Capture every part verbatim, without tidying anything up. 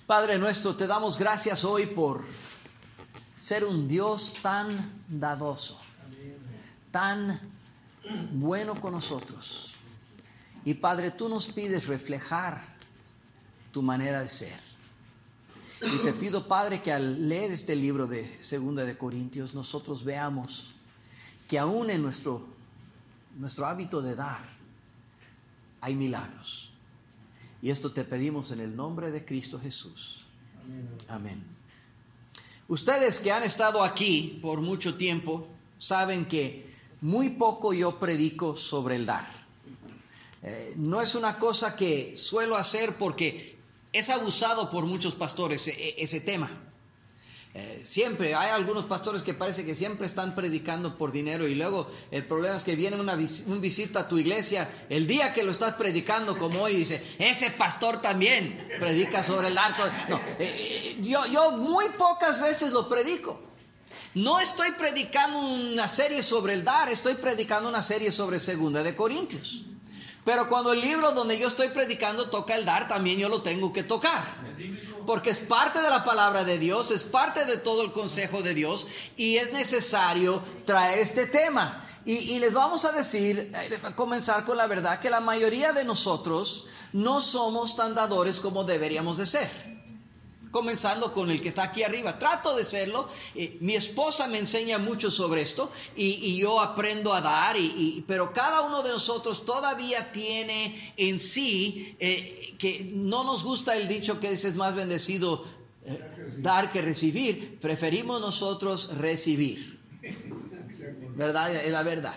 Padre nuestro, te damos gracias hoy por ser un Dios tan dadoso, tan bueno con nosotros. Y Padre, tú nos pides reflejar tu manera de ser. Y te pido, Padre, que al leer este libro de Segunda de Corintios, nosotros veamos que aún en nuestro, nuestro hábito de dar hay milagros. Y esto te pedimos en el nombre de Cristo Jesús. Amén. Amén. Ustedes que han estado aquí por mucho tiempo saben que muy poco yo predico sobre el dar. Eh, no es una cosa que suelo hacer porque es abusado por muchos pastores ese, ese tema. Eh, siempre hay algunos pastores que parece que siempre están predicando por dinero, y luego el problema es que viene una vis- un visita a tu iglesia el día que lo estás predicando, como hoy, y dice, ese pastor también predica sobre el dar. No, eh, eh, yo, yo muy pocas veces lo predico. No estoy predicando una serie sobre el dar, estoy predicando una serie sobre Segunda de Corintios. Pero cuando el libro donde yo estoy predicando toca el dar, también yo lo tengo que tocar. Porque es parte de la palabra de Dios, es parte de todo el consejo de Dios, y es necesario traer este tema. Y, y les vamos a decir, a comenzar con la verdad, que la mayoría de nosotros no somos tan dadores como deberíamos de ser. Comenzando con el que está aquí arriba. Trato de serlo. Eh, mi esposa me enseña mucho sobre esto y, y yo aprendo a dar, y, y, pero cada uno de nosotros todavía tiene en sí, eh, que no nos gusta el dicho que dice es más bendecido eh, dar que recibir. Preferimos nosotros recibir. ¿Verdad? Es la verdad.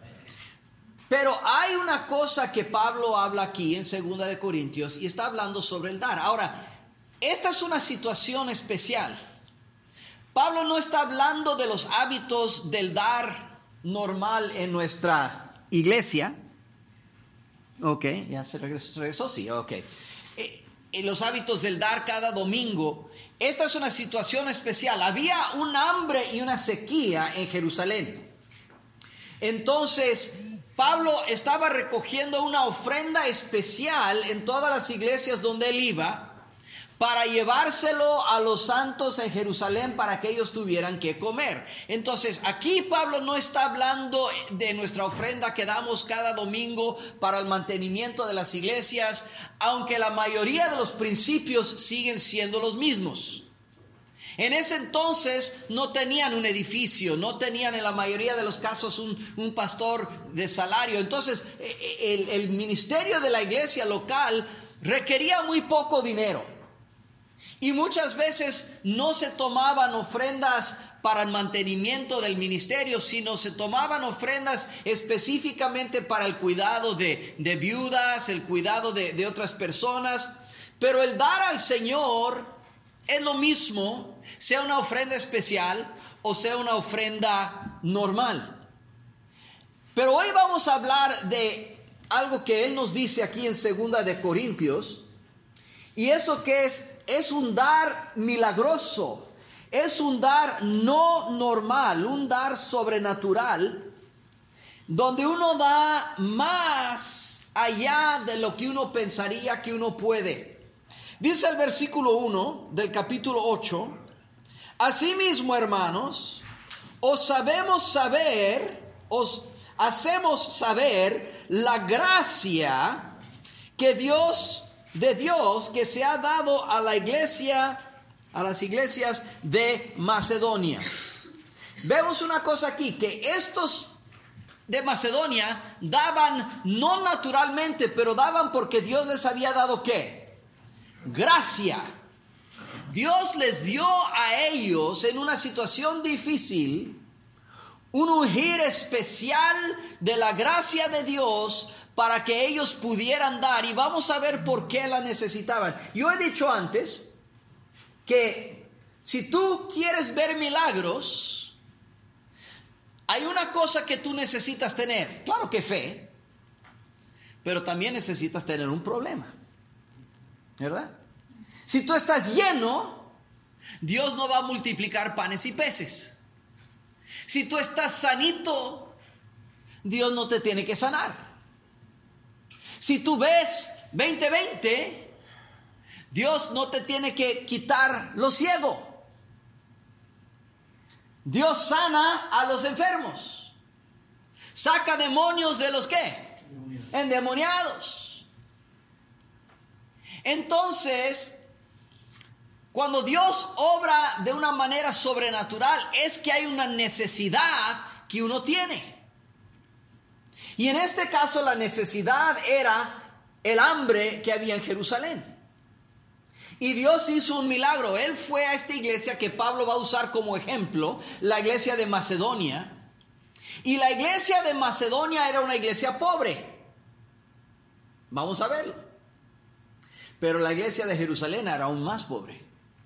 Pero hay una cosa que Pablo habla aquí en Segunda de Corintios, y está hablando sobre el dar. Ahora, esta es una situación especial. Pablo no está hablando de los hábitos del dar normal en nuestra iglesia. Ok, ya se regresó, se regresó, sí, ok. Eh, en los hábitos del dar cada domingo. Esta es una situación especial. Había un hambre y una sequía en Jerusalén. Entonces, Pablo estaba recogiendo una ofrenda especial en todas las iglesias donde él iba, para llevárselo a los santos en Jerusalén para que ellos tuvieran que comer. Entonces, aquí Pablo no está hablando de nuestra ofrenda que damos cada domingo para el mantenimiento de las iglesias, aunque la mayoría de los principios siguen siendo los mismos. En ese entonces no tenían un edificio, no tenían en la mayoría de los casos un, un pastor de salario. Entonces, el, el ministerio de la iglesia local requería muy poco dinero. Y muchas veces no se tomaban ofrendas para el mantenimiento del ministerio, sino se tomaban ofrendas específicamente para el cuidado de, de viudas, el cuidado de, de otras personas. Pero el dar al Señor es lo mismo, sea una ofrenda especial o sea una ofrenda normal. Pero hoy vamos a hablar de algo que Él nos dice aquí en Segunda de Corintios. Y eso que es, es un dar milagroso, es un dar no normal, un dar sobrenatural, donde uno da más allá de lo que uno pensaría que uno puede. Dice el versículo uno del capítulo ocho, asimismo, hermanos, os sabemos saber, os hacemos saber la gracia que Dios de Dios que se ha dado a la iglesia, a las iglesias de Macedonia. Vemos una cosa aquí, que estos de Macedonia daban no naturalmente, pero daban porque Dios les había dado ¿qué? Gracia. Dios les dio a ellos en una situación difícil un ungir especial de la gracia de Dios para que ellos pudieran dar, y vamos a ver por qué la necesitaban. Yo he dicho antes que si tú quieres ver milagros, hay una cosa que tú necesitas tener, claro que fe, pero también necesitas tener un problema, ¿verdad? Si tú estás lleno, Dios no va a multiplicar panes y peces. Si tú estás sanito, Dios no te tiene que sanar. Si tú ves veinte veinte, Dios no te tiene que quitar lo ciego. Dios sana a los enfermos. Saca demonios de los ¿qué? Endemoniados. Entonces, cuando Dios obra de una manera sobrenatural, es que hay una necesidad que uno tiene. Y en este caso la necesidad era el hambre que había en Jerusalén. Y Dios hizo un milagro. Él fue a esta iglesia que Pablo va a usar como ejemplo, la iglesia de Macedonia. Y la iglesia de Macedonia era una iglesia pobre. Vamos a verlo. Pero la iglesia de Jerusalén era aún más pobre.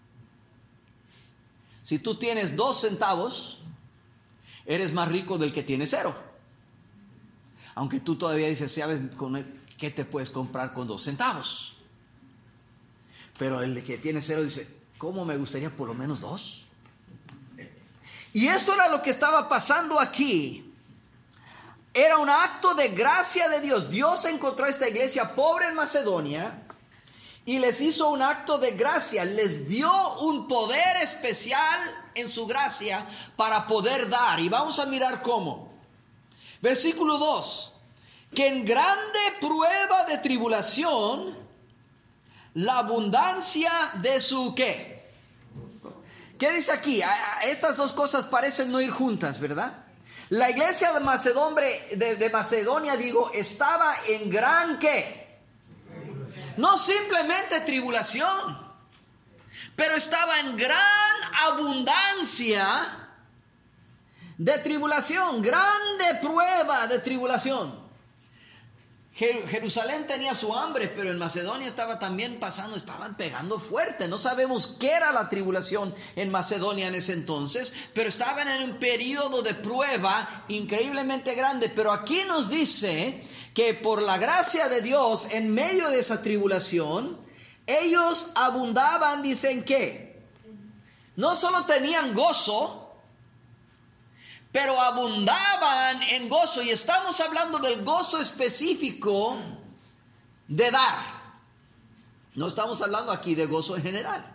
Si tú tienes dos centavos, eres más rico del que tiene cero. Aunque tú todavía dices, ¿sabes qué te puedes comprar con dos centavos? Pero el que tiene cero dice, ¿cómo me gustaría por lo menos dos? Y esto era lo que estaba pasando aquí. Era un acto de gracia de Dios. Dios encontró a esta iglesia pobre en Macedonia y les hizo un acto de gracia. Les dio un poder especial en su gracia para poder dar. Y vamos a mirar cómo. Versículo dos. Que en grande prueba de tribulación, la abundancia de su ¿qué? ¿Qué dice aquí? Estas dos cosas parecen no ir juntas, ¿verdad? La iglesia de Macedonia, de, de Macedonia, digo, estaba en gran ¿qué? No simplemente tribulación, pero estaba en gran abundancia de tribulación, grande prueba de tribulación. Jerusalén tenía su hambre, pero en Macedonia estaba también pasando, estaban pegando fuerte. No sabemos qué era la tribulación en Macedonia en ese entonces, pero estaban en un periodo de prueba increíblemente grande. Pero aquí nos dice que por la gracia de Dios, en medio de esa tribulación, ellos abundaban, dicen que no solo tenían gozo, pero abundaban en gozo. Y estamos hablando del gozo específico de dar. No estamos hablando aquí de gozo en general.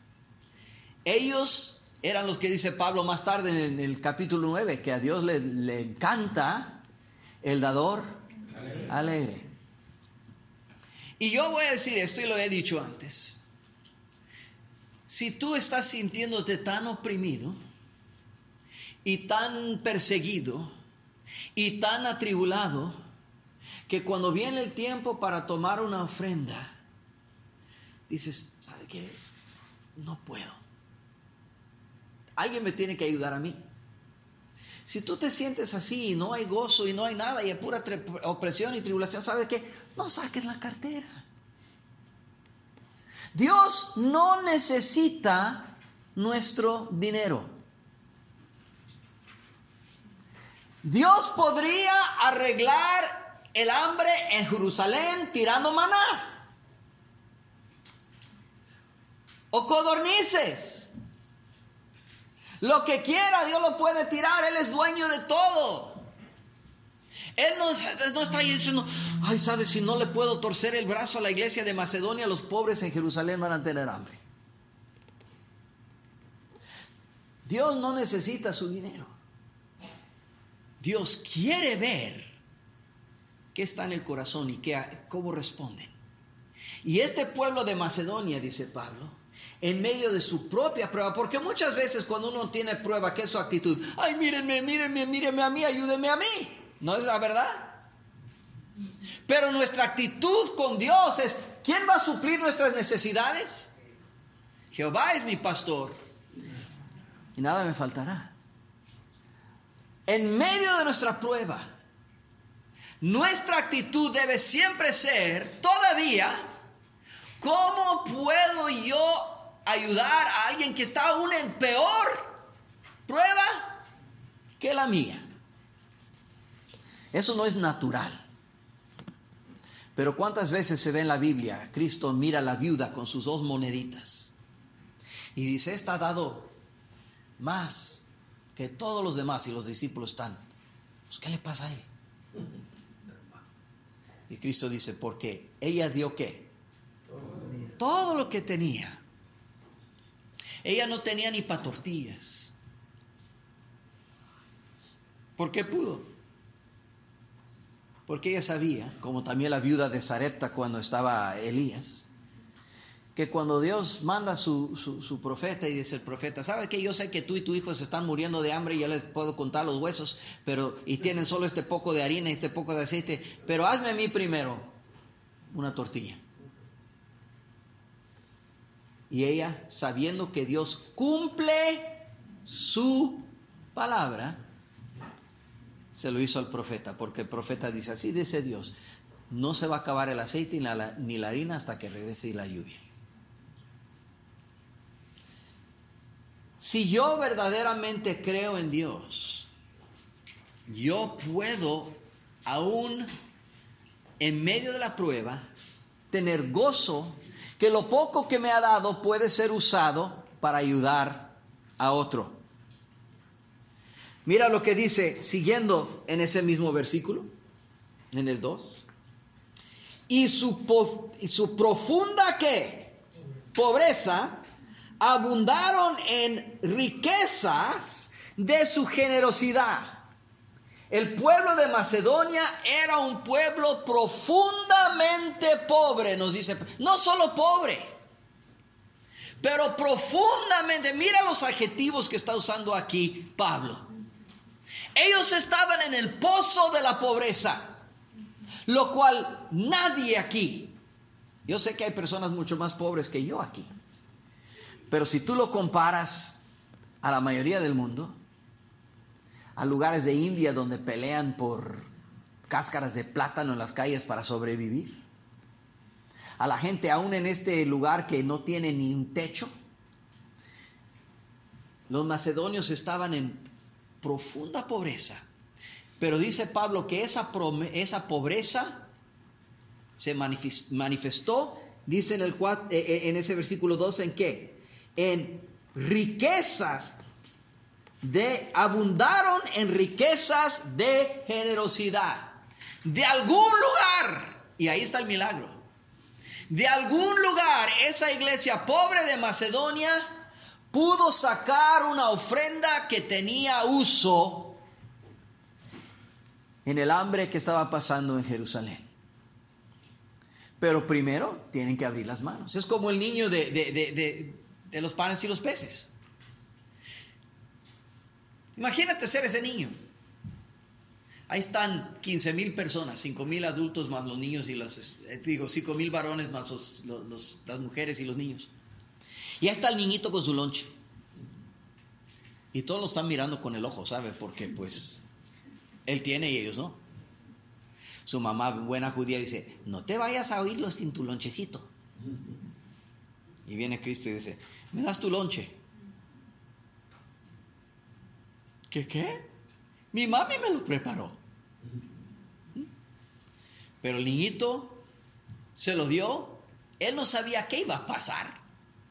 Ellos eran los que dice Pablo más tarde en el capítulo nueve, que a Dios le, le encanta el dador alegre. alegre. Y yo voy a decir esto y lo he dicho antes. Si tú estás sintiéndote tan oprimido y tan perseguido y tan atribulado que cuando viene el tiempo para tomar una ofrenda, dices, ¿sabe qué? No puedo. Alguien me tiene que ayudar a mí. Si tú te sientes así y no hay gozo y no hay nada y hay pura tre- opresión y tribulación, ¿sabes qué? No saques la cartera. Dios no necesita nuestro dinero. Dios podría arreglar el hambre en Jerusalén tirando maná o codornices. Lo que quiera Dios lo puede tirar. Él es dueño de todo. Él no, no está ahí diciendo, ay, ¿sabes? Si no le puedo torcer el brazo a la iglesia de Macedonia, los pobres en Jerusalén van a tener hambre. Dios no necesita su dinero. Dios quiere ver qué está en el corazón y qué, cómo responden. Y este pueblo de Macedonia, dice Pablo, en medio de su propia prueba, porque muchas veces cuando uno tiene prueba, ¿qué es su actitud? Ay, mírenme, mírenme, mírenme a mí, ayúdenme a mí. ¿No es la verdad? Pero nuestra actitud con Dios es, ¿quién va a suplir nuestras necesidades? Jehová es mi pastor y nada me faltará. En medio de nuestra prueba, nuestra actitud debe siempre ser, todavía, ¿cómo puedo yo ayudar a alguien que está aún en peor prueba que la mía? Eso no es natural. Pero ¿cuántas veces se ve en la Biblia? Cristo mira a la viuda con sus dos moneditas y dice, esta ha dado más que todos los demás, y los discípulos están, pues, ¿qué le pasa a él? Y Cristo dice, porque ella dio ¿qué? todo lo que tenía. Ella no tenía ni para tortillas. ¿Por qué pudo? Porque ella sabía, como también la viuda de Sarepta cuando estaba Elías, que cuando Dios manda su, su, su profeta y dice el profeta, ¿sabes qué? Yo sé que tú y tu hijo se están muriendo de hambre y ya les puedo contar los huesos, pero y tienen solo este poco de harina y este poco de aceite, pero hazme a mí primero una tortilla. Y ella, sabiendo que Dios cumple su palabra, se lo hizo al profeta, porque el profeta dice, así dice Dios, no se va a acabar el aceite ni la, ni la harina hasta que regrese la lluvia. Si yo verdaderamente creo en Dios, yo puedo, aún en medio de la prueba, tener gozo que lo poco que me ha dado puede ser usado para ayudar a otro. Mira lo que dice, siguiendo en ese mismo versículo, en el dos. Y su, po, y su profunda ¿qué? Pobreza abundaron en riquezas de su generosidad. El pueblo de Macedonia era un pueblo profundamente pobre, nos dice, no solo pobre, pero profundamente. Mira los adjetivos que está usando aquí Pablo. Ellos estaban en el pozo de la pobreza, lo cual nadie aquí, yo sé que hay personas mucho más pobres que yo aquí, pero si tú lo comparas a la mayoría del mundo, a lugares de India donde pelean por cáscaras de plátano en las calles para sobrevivir, a la gente aún en este lugar que no tiene ni un techo, los macedonios estaban en profunda pobreza. Pero dice Pablo que esa, esa pobreza se manifestó, dice en, el, en ese versículo doce, ¿en qué? En riquezas de, abundaron en riquezas de generosidad. De algún lugar, y ahí está el milagro, de algún lugar esa iglesia pobre de Macedonia pudo sacar una ofrenda que tenía uso en el hambre que estaba pasando en Jerusalén. Pero primero tienen que abrir las manos. Es como el niño de, de, de, de, de los panes y los peces. Imagínate ser ese niño. Ahí están quince mil personas, cinco mil adultos más los niños y los, digo, cinco mil varones más los, los, los, las mujeres y los niños. Y ahí está el niñito con su lonche. Y todos lo están mirando con el ojo, ¿sabe? Porque pues él tiene y ellos no. Su mamá, buena judía, dice, no te vayas a oírlo sin tu lonchecito. Y viene Cristo y dice, ¿me das tu lonche? ¿Qué qué? Mi mami me lo preparó. Pero el niñito se lo dio. Él no sabía qué iba a pasar.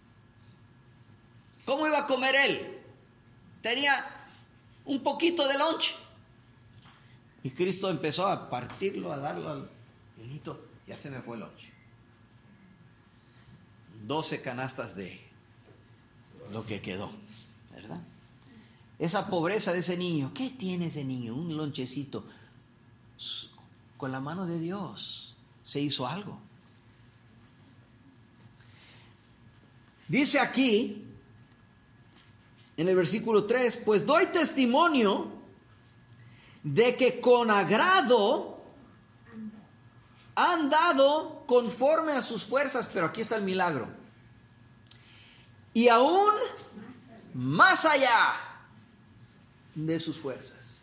¿Cómo iba a comer él? Tenía un poquito de lonche. Y Cristo empezó a partirlo, a darlo al niñito. Ya se me fue el lonche. Doce canastas de lo que quedó, ¿verdad? Esa pobreza de ese niño. ¿Qué tiene ese niño? Un lonchecito. Con la mano de Dios se hizo algo. Dice aquí, en el versículo tres, pues doy testimonio de que con agrado han dado conforme a sus fuerzas, pero aquí está el milagro. Y aún más allá de sus fuerzas.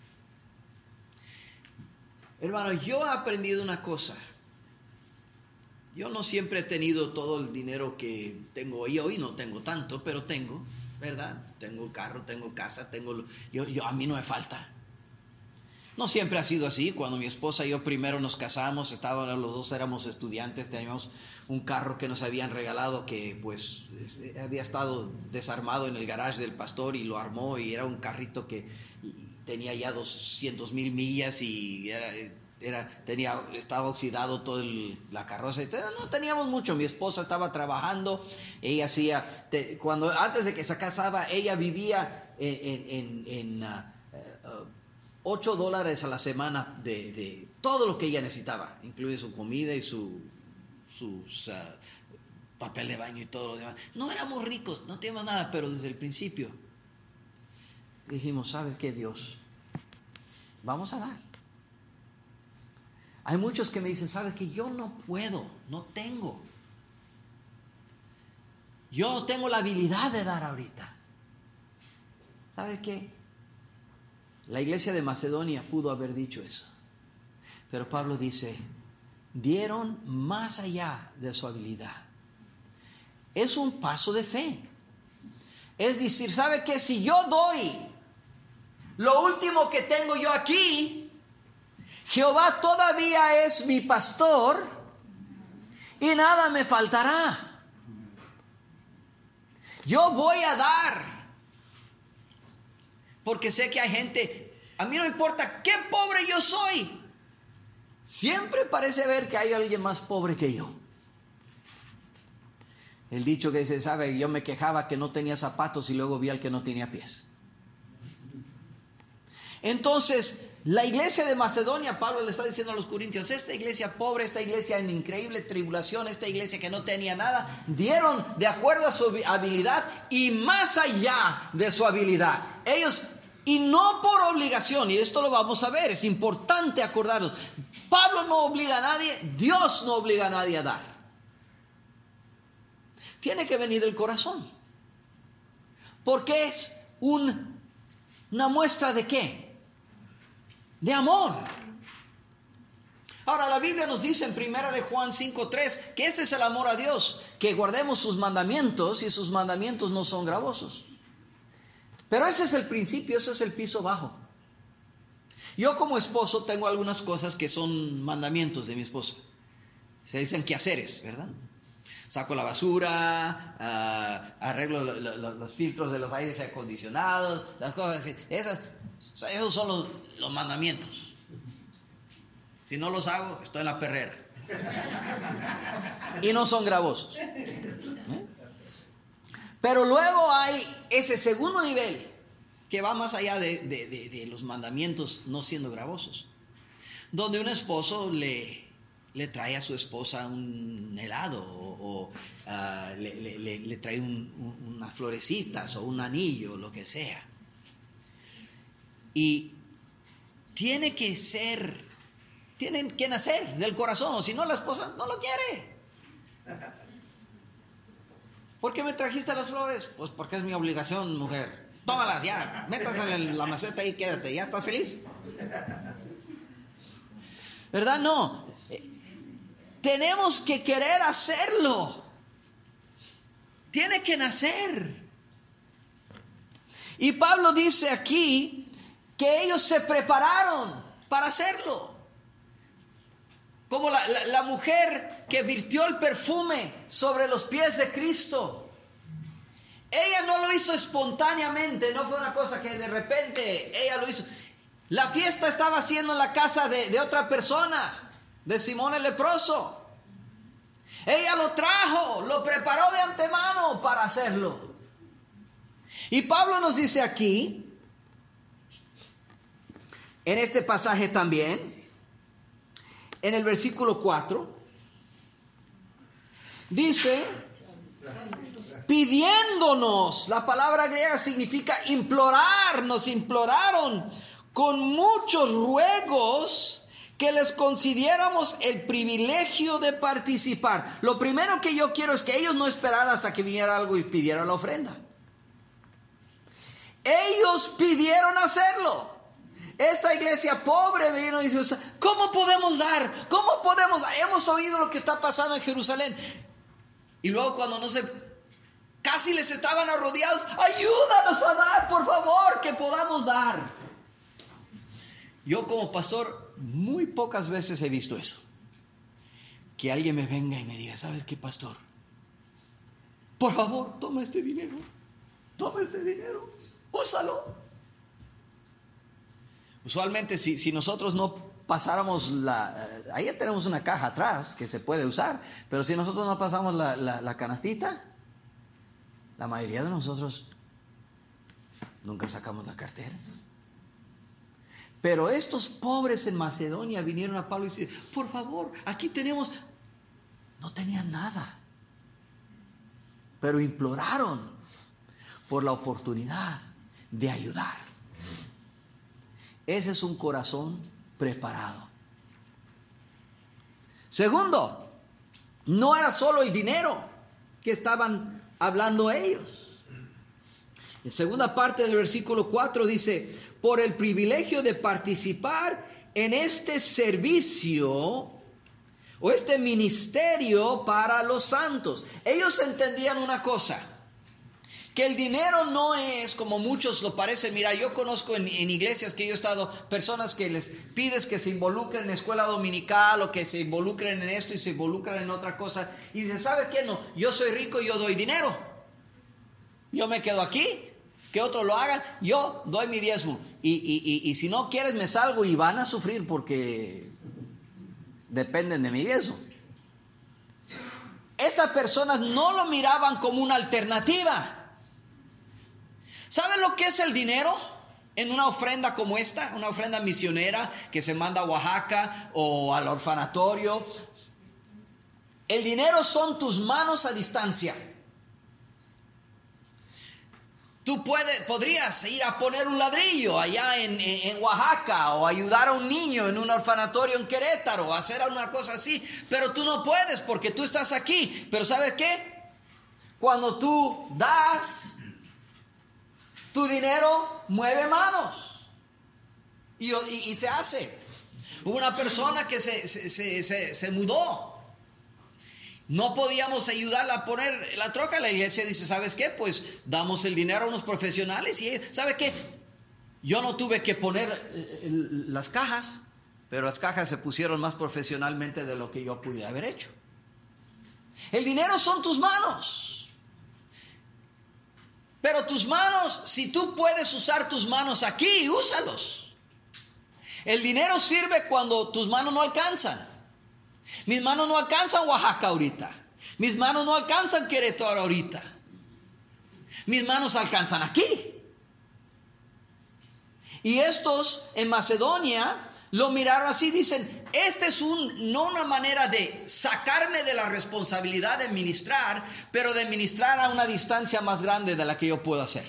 Hermano, yo he aprendido una cosa. Yo no siempre he tenido todo el dinero que tengo hoy. Hoy no tengo tanto, pero tengo, ¿verdad? Tengo carro, tengo casa, tengo... Yo, yo, a mí no me falta. No siempre ha sido así. Cuando mi esposa y yo primero nos casamos, estábamos, los dos éramos estudiantes, teníamos un carro que nos habían regalado que pues había estado desarmado en el garage del pastor y lo armó y era un carrito que tenía ya doscientas mil millas y era, era, tenía, estaba oxidado toda la carroza. Y todo, no teníamos mucho. Mi esposa estaba trabajando. Ella hacía, te, cuando antes de que se casaba, ella vivía en, en, en uh, uh, ocho dólares a la semana de, de todo lo que ella necesitaba, incluye su comida y su sus uh, papel de baño y todo lo demás. No éramos ricos, no teníamos nada, pero desde el principio dijimos, ¿sabes qué, Dios? Vamos a dar. Hay muchos que me dicen, ¿sabes qué? Yo no puedo, no tengo. Yo no tengo la habilidad de dar ahorita. ¿Sabes qué? La iglesia de Macedonia pudo haber dicho eso. Pero Pablo dice, dieron más allá de su habilidad. Es un paso de fe. Es decir, ¿sabe qué? Si yo doy lo último que tengo yo aquí, Jehová todavía es mi pastor y nada me faltará. Yo voy a dar, porque sé que hay gente, a mí no importa qué pobre yo soy, siempre parece ver que hay alguien más pobre que yo. El dicho que dice, sabe, yo me quejaba que no tenía zapatos y luego vi al que no tenía pies. Entonces, la iglesia de Macedonia, Pablo le está diciendo a los corintios, esta iglesia pobre, esta iglesia en increíble tribulación, esta iglesia que no tenía nada, dieron de acuerdo a su habilidad y más allá de su habilidad. Ellos, y no por obligación, y esto lo vamos a ver, es importante acordarnos. Pablo no obliga a nadie, Dios no obliga a nadie a dar. Tiene que venir del corazón. Porque es un, una muestra de ¿qué? De amor. Ahora la Biblia nos dice en primera de Juan cinco tres que este es el amor a Dios, que guardemos sus mandamientos y sus mandamientos no son gravosos. Pero ese es el principio, ese es el piso bajo. Yo como esposo tengo algunas cosas que son mandamientos de mi esposa. Se dicen quehaceres, ¿verdad? Saco la basura, uh, arreglo lo, lo, los filtros de los aires acondicionados, las cosas que, esas, o sea, esos son los, los mandamientos. Si no los hago, estoy en la perrera. Y no son gravosos. ¿Eh? Pero luego hay ese segundo nivel que va más allá de, de, de, de los mandamientos no siendo gravosos, donde un esposo le... le trae a su esposa un helado o, o uh, le, le, le trae un, un, unas florecitas o un anillo, lo que sea. Y tiene que ser, tienen que nacer del corazón, o si no la esposa no lo quiere. ¿Por qué me trajiste las flores? Pues porque es mi obligación, mujer. Tómalas ya, métanse en la maceta y quédate, ¿ya estás feliz? ¿Verdad? No. Tenemos que querer hacerlo. Tiene que nacer. Y Pablo dice aquí que ellos se prepararon para hacerlo. Como la, la, la mujer que virtió el perfume sobre los pies de Cristo. Ella no lo hizo espontáneamente, no fue una cosa que de repente ella lo hizo. La fiesta estaba haciendo en la casa de, de otra persona, de Simón el leproso. Ella lo trajo, lo preparó de antemano para hacerlo. Y Pablo nos dice aquí, en este pasaje también, en el versículo cuatro, dice, pidiéndonos, la palabra griega significa implorar, nos imploraron con muchos ruegos que les concediéramos el privilegio de participar. Lo primero que yo quiero es que ellos no esperaran hasta que viniera algo y pidieran la ofrenda. Ellos pidieron hacerlo. Esta iglesia pobre vino y dijo, ¿cómo podemos dar? ¿Cómo podemos dar? Hemos oído lo que está pasando en Jerusalén. Y luego cuando no se... casi les estaban arrodillados. Ayúdanos a dar, por favor, que podamos dar. Yo como pastor... muy pocas veces he visto eso. Que alguien me venga y me diga, ¿sabes qué, pastor? Por favor, toma este dinero. Toma este dinero. Úsalo. Usualmente si, si nosotros no pasáramos la... Ahí tenemos una caja atrás que se puede usar, pero si nosotros no pasamos la, la, la canastita, la mayoría de nosotros nunca sacamos la cartera. Pero estos pobres en Macedonia vinieron a Pablo y dijeron, por favor, aquí tenemos... No tenían nada, pero imploraron por la oportunidad de ayudar. Ese es un corazón preparado. Segundo, no era solo el dinero que estaban hablando ellos. En segunda parte del versículo cuatro dice, por el privilegio de participar en este servicio o este ministerio para los santos. Ellos entendían una cosa, que el dinero no es como muchos lo parecen. Mira, yo conozco en, en iglesias que yo he estado, personas que les pides que se involucren en escuela dominical o que se involucren en esto y se involucran en otra cosa. Y dicen, ¿sabes qué? No, yo soy rico, yo doy dinero. Yo me quedo aquí, que otros lo hagan, yo doy mi diezmo. Y, y, y, y si no quieres me salgo y van a sufrir porque dependen de mi diezmo. Estas personas no lo miraban como una alternativa. ¿Saben lo que es el dinero en una ofrenda como esta? Una ofrenda misionera que se manda a Oaxaca o al orfanatorio. El dinero son tus manos a distancia. Tú puedes, podrías ir a poner un ladrillo allá en, en, en Oaxaca o ayudar a un niño en un orfanatorio en Querétaro, hacer una cosa así, pero tú no puedes porque tú estás aquí. Pero ¿sabes qué? Cuando tú das, tu dinero mueve manos y, y, y se hace. Hubo una persona que se, se, se, se, se mudó. No podíamos ayudarla a poner la troca. La iglesia dice, ¿sabes qué? Pues damos el dinero a unos profesionales. Y ¿sabe qué? Yo no tuve que poner eh, las cajas, pero las cajas se pusieron más profesionalmente de lo que yo pude haber hecho. El dinero son tus manos. Pero tus manos, si tú puedes usar tus manos aquí, úsalos. El dinero sirve cuando tus manos no alcanzan. Mis manos no alcanzan Oaxaca ahorita. Mis manos no alcanzan Querétaro ahorita. Mis manos alcanzan aquí. Y estos en Macedonia lo miraron así. Dicen, este es un, no una manera de sacarme de la responsabilidad de ministrar, pero de ministrar a una distancia más grande de la que yo puedo hacer.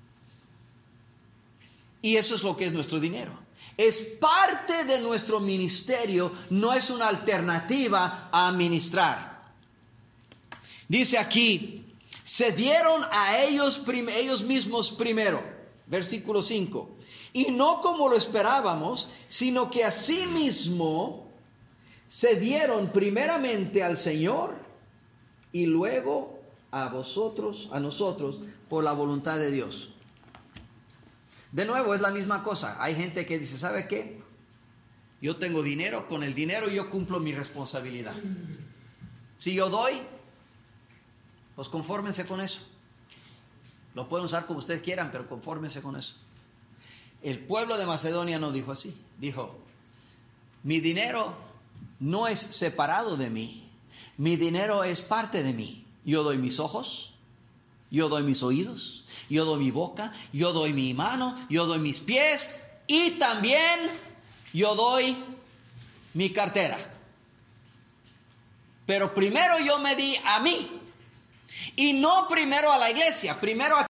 Y eso es lo que es nuestro dinero. Es parte de nuestro ministerio, no es una alternativa a ministrar. Dice aquí, se dieron a ellos, prim- ellos mismos primero, versículo cinco, y no como lo esperábamos, sino que asimismo se dieron primeramente al Señor y luego a vosotros, a nosotros, por la voluntad de Dios. De nuevo, es la misma cosa. Hay gente que dice, ¿sabe qué? Yo tengo dinero, con el dinero yo cumplo mi responsabilidad. Si yo doy, pues confórmense con eso. Lo pueden usar como ustedes quieran, pero confórmense con eso. El pueblo de Macedonia no dijo así. Dijo, mi dinero no es separado de mí. Mi dinero es parte de mí. Yo doy mis ojos, yo doy mis oídos, yo doy mi boca, yo doy mi mano, yo doy mis pies y también yo doy mi cartera. Pero primero yo me di a mí y no primero a la iglesia, primero a